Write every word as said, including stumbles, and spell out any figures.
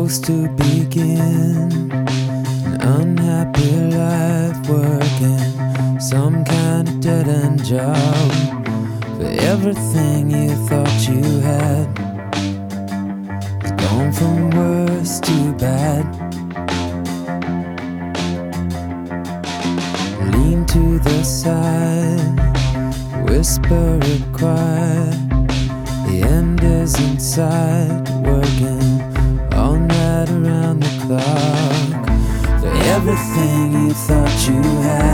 supposed to begin an unhappy life, working some kind of dead-end job for everything you thought you had. It's gone from worse to bad. Lean to the side, whisper it quiet. The end is inside, working all night around the clock for everything you thought you had.